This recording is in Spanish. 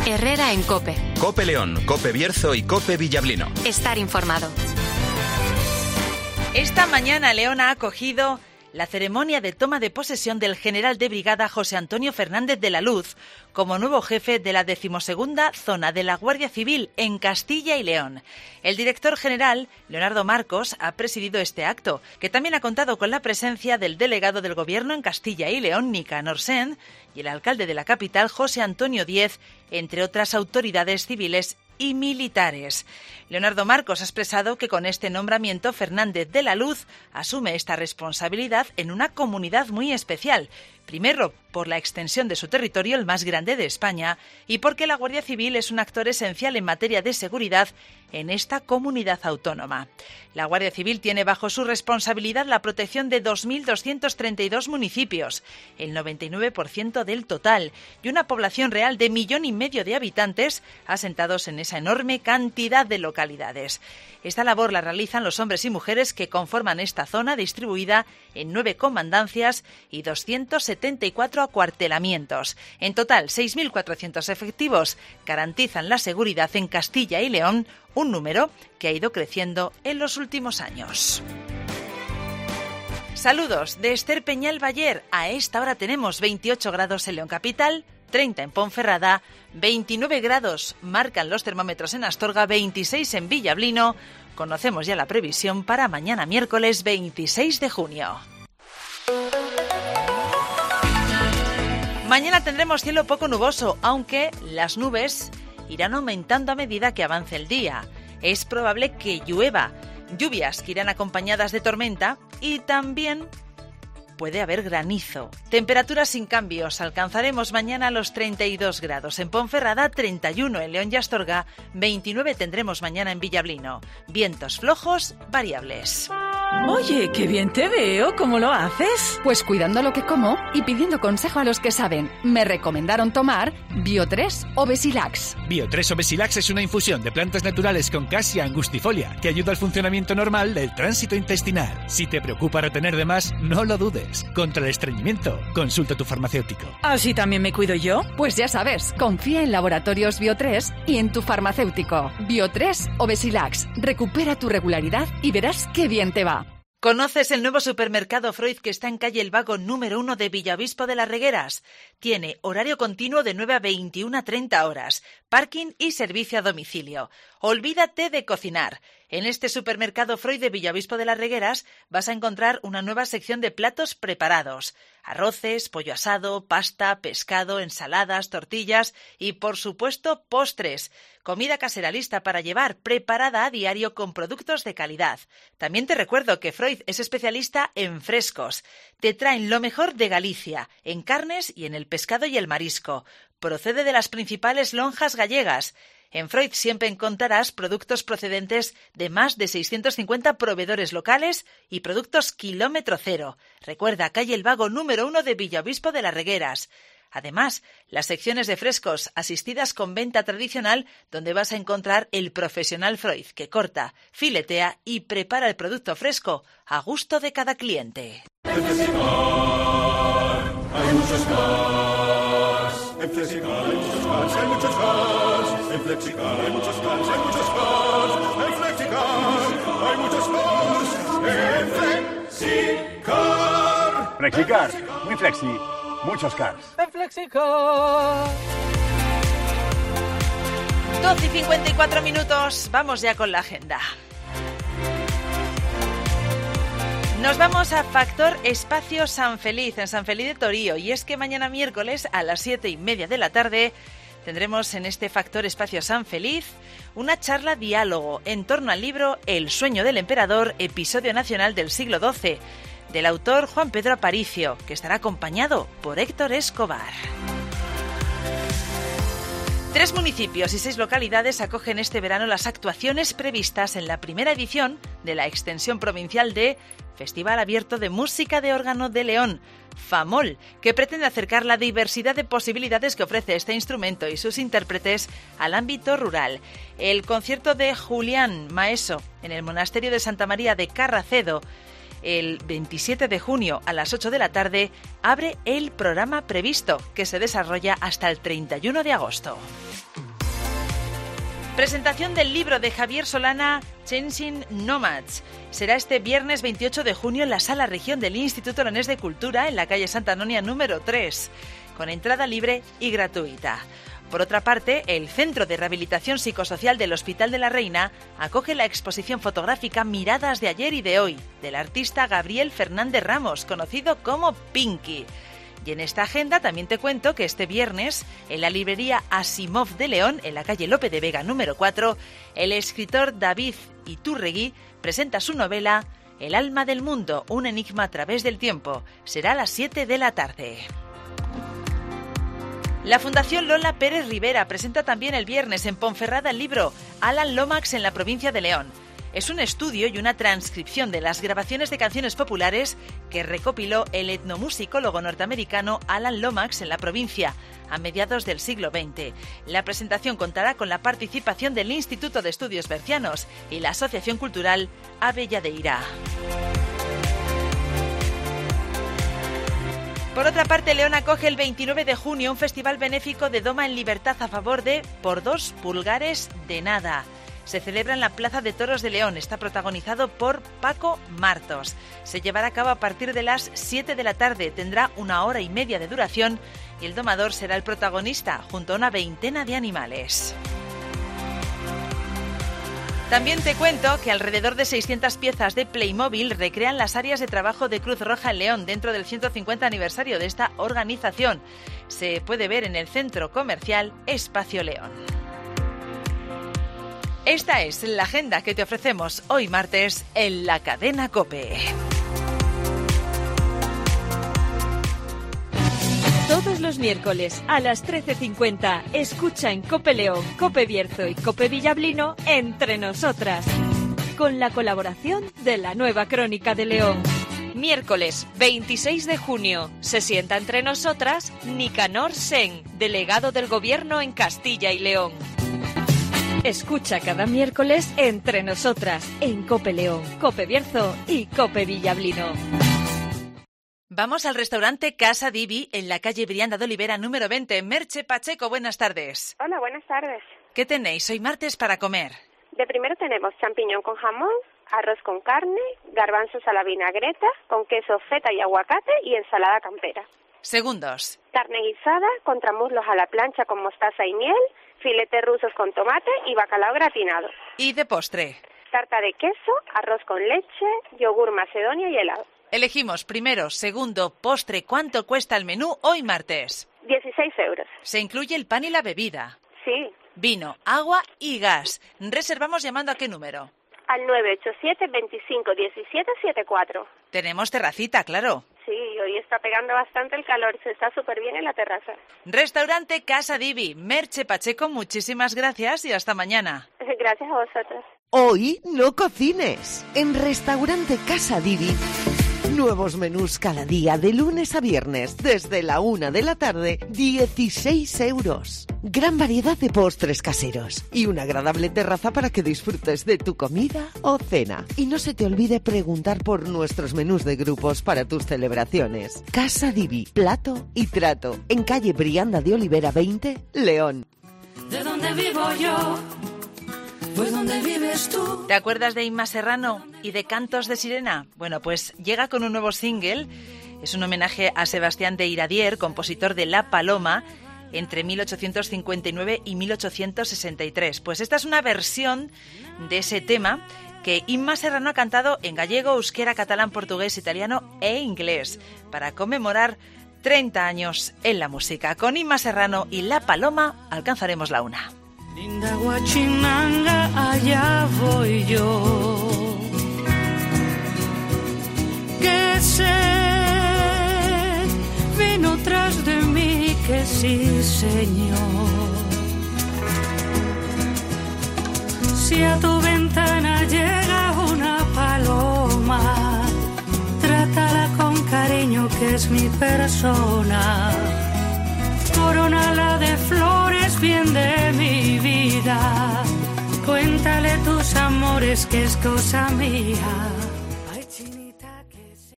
Herrera en COPE. COPE León, COPE Bierzo y COPE Villablino. Estar informado. Esta mañana León ha acogido la ceremonia de toma de posesión del general de brigada José Antonio Fernández de la Luz como nuevo jefe de la 12ª Zona de la Guardia Civil en Castilla y León. El director general, Leonardo Marcos, ha presidido este acto, que también ha contado con la presencia del delegado del Gobierno en Castilla y León, Nicanor Sen, y el alcalde de la capital, José Antonio Díez, entre otras autoridades civiles y militares. Leonardo Marcos ha expresado que con este nombramiento Fernández de la Luz asume esta responsabilidad en una comunidad muy especial. Primero, por la extensión de su territorio, el más grande de España, y porque la Guardia Civil es un actor esencial en materia de seguridad en esta comunidad autónoma. La Guardia Civil tiene bajo su responsabilidad la protección de 2.232 municipios, el 99% del total, y una población real de 1,5 millones de habitantes asentados en esa enorme cantidad de localidades. Esta labor la realizan los hombres y mujeres que conforman esta zona, distribuida en 9 comandancias y 274 acuartelamientos. En total, 6.400 efectivos garantizan la seguridad en Castilla y León, un número que ha ido creciendo en los últimos años. Saludos de Esther Peñal Bayer. A esta hora tenemos 28 grados en León Capital, 30 en Ponferrada, 29 grados marcan los termómetros en Astorga, 26 en Villablino. Conocemos ya la previsión para mañana miércoles 26 de junio. Mañana tendremos cielo poco nuboso, aunque las nubes irán aumentando a medida que avance el día. Es probable que llueva, lluvias que irán acompañadas de tormenta y también puede haber granizo. Temperaturas sin cambios. Alcanzaremos mañana los 32 grados. En Ponferrada, 31 en León y Astorga, 29 tendremos mañana en Villablino. Vientos flojos, variables. Oye, qué bien te veo. ¿Cómo lo haces? Pues cuidando lo que como y pidiendo consejo a los que saben. Me recomendaron tomar Bio3 o Besilax. Bio3 o Besilax es una infusión de plantas naturales con Cassia angustifolia que ayuda al funcionamiento normal del tránsito intestinal. Si te preocupa retener de más, no lo dudes. Contra el estreñimiento, consulta a tu farmacéutico. ¿Así también me cuido yo? Pues ya sabes, confía en Laboratorios Bio3 y en tu farmacéutico. Bio3 o Besilax. Recupera tu regularidad y verás qué bien te va. ¿Conoces el nuevo supermercado Freud que está en calle El Vago número 1 de Villaobispo de las Regueras? Tiene horario continuo de 9 a 21:30 horas, parking y servicio a domicilio. Olvídate de cocinar. En este supermercado Freud de Villaobispo de las Regueras vas a encontrar una nueva sección de platos preparados. Arroces, pollo asado, pasta, pescado, ensaladas, tortillas y, por supuesto, postres. Comida casera lista para llevar, preparada a diario con productos de calidad. También te recuerdo que Freud es especialista en frescos. Te traen lo mejor de Galicia, en carnes y en el pescado y el marisco. Procede de las principales lonjas gallegas. En Freud siempre encontrarás productos procedentes de más de 650 proveedores locales y productos kilómetro cero. Recuerda, calle El Vago número 1 de Villaobispo de las Regueras. Además, las secciones de frescos asistidas con venta tradicional, donde vas a encontrar el profesional Freud que corta, filetea y prepara el producto fresco a gusto de cada cliente. En Flexicar hay muchos cars. En Flexicar hay muchos cars, hay muchos cars. En Flexicar hay muchos cars, hay muchos cars. En Flexicar hay muchos cars. En Flexicar. Flexicar, muy flexi. Muchos cars. En Flexicar. 12:54. Vamos ya con la agenda. Nos vamos a Factor Espacio San Feliz, en San Feliz de Torío. Y es que mañana miércoles a las 7:30 de la tarde tendremos en este Factor Espacio San Feliz una charla diálogo en torno al libro El sueño del emperador, episodio nacional del siglo XII, del autor Juan Pedro Aparicio, que estará acompañado por Héctor Escobar. 3 municipios y 6 localidades acogen este verano las actuaciones previstas en la primera edición de la extensión provincial de Festival Abierto de Música de Órgano de León, FAMOL, que pretende acercar la diversidad de posibilidades que ofrece este instrumento y sus intérpretes al ámbito rural. El concierto de Julián Maeso en el Monasterio de Santa María de Carracedo el 27 de junio a las 8 de la tarde abre el programa previsto, que se desarrolla hasta el 31 de agosto. Presentación del libro de Javier Solana, Changing Nomads. Será este viernes 28 de junio en la Sala Región del Instituto Leonés de Cultura, en la calle Santa Anonia número 3, con entrada libre y gratuita. Por otra parte, el Centro de Rehabilitación Psicosocial del Hospital de la Reina acoge la exposición fotográfica Miradas de ayer y de hoy, del artista Gabriel Fernández Ramos, conocido como Pinky. Y en esta agenda también te cuento que este viernes, en la librería Asimov de León, en la calle Lope de Vega número 4, el escritor David Iturregui presenta su novela El alma del mundo, un enigma a través del tiempo. Será a las 7 de la tarde. La Fundación Lola Pérez Rivera presenta también el viernes en Ponferrada el libro Alan Lomax en la provincia de León. Es un estudio y una transcripción de las grabaciones de canciones populares que recopiló el etnomusicólogo norteamericano Alan Lomax en la provincia a mediados del siglo XX. La presentación contará con la participación del Instituto de Estudios Bercianos y la Asociación Cultural Avelladeira. Por otra parte, León acoge el 29 de junio un festival benéfico de Doma en Libertad a favor de Por 2 pulgares de nada. Se celebra en la Plaza de Toros de León. Está protagonizado por Paco Martos. Se llevará a cabo a partir de las 7 de la tarde. Tendrá 1 hora y media de duración y el domador será el protagonista, junto a una veintena de animales. También te cuento que alrededor de 600 piezas de Playmobil recrean las áreas de trabajo de Cruz Roja en León dentro del 150 aniversario de esta organización. Se puede ver en el centro comercial Espacio León. Esta es la agenda que te ofrecemos hoy martes en la cadena COPE. Todos los miércoles a las 13:50 escucha en COPE León, COPE Bierzo y COPE Villablino Entre Nosotras, con la colaboración de la Nueva Crónica de León. Miércoles 26 de junio se sienta entre nosotras Nicanor Sen, delegado del Gobierno en Castilla y León. Escucha cada miércoles Entre Nosotras en COPE León, COPE Bierzo y COPE Villablino. Vamos al restaurante Casa Divi en la calle Brianda de Olivera número 20. Merche Pacheco, buenas tardes. Hola, buenas tardes. ¿Qué tenéis hoy martes para comer? De primero tenemos champiñón con jamón, arroz con carne, garbanzos a la vinagreta, con queso feta y aguacate y ensalada campera. Segundos. Carne guisada, contramuslos a la plancha con mostaza y miel, filetes rusos con tomate y bacalao gratinado. ¿Y de postre? Tarta de queso, arroz con leche, yogur macedonia y helado. Elegimos primero, segundo, postre. ¿Cuánto cuesta el menú hoy martes? 16 euros. ¿Se incluye el pan y la bebida? Sí. Vino, agua y gas. ¿Reservamos llamando a qué número? Al 987 25 17 74. Tenemos terracita, claro. Sí, hoy está pegando bastante el calor, se está súper bien en la terraza. Restaurante Casa Divi. Merche Pacheco, muchísimas gracias y hasta mañana. Gracias a vosotros. Hoy no cocines. En Restaurante Casa Divi. Nuevos menús cada día, de lunes a viernes, desde la 1 de la tarde, 16 euros. Gran variedad de postres caseros y una agradable terraza para que disfrutes de tu comida o cena. Y no se te olvide preguntar por nuestros menús de grupos para tus celebraciones. Casa Divi, plato y trato, en calle Brianda de Olivera 20, León. ¿De dónde vivo yo? Pues ¿dónde vives tú? ¿Te acuerdas de Inma Serrano y de Cantos de Sirena? Bueno, pues llega con un nuevo single. Es un homenaje a Sebastián de Iradier, compositor de La Paloma, entre 1859 y 1863. Pues esta es una versión de ese tema que Inma Serrano ha cantado en gallego, euskera, catalán, portugués, italiano e inglés para conmemorar 30 años en la música. Con Inma Serrano y La Paloma alcanzaremos la 1. Linda Huachinanga, allá voy yo. Que sé, vino tras de mí, que sí, señor. Si a tu ventana llega una paloma, trátala con cariño, que es mi persona. Corónala de flores, bien de mi vida. Cuéntale tus amores, que es cosa mía.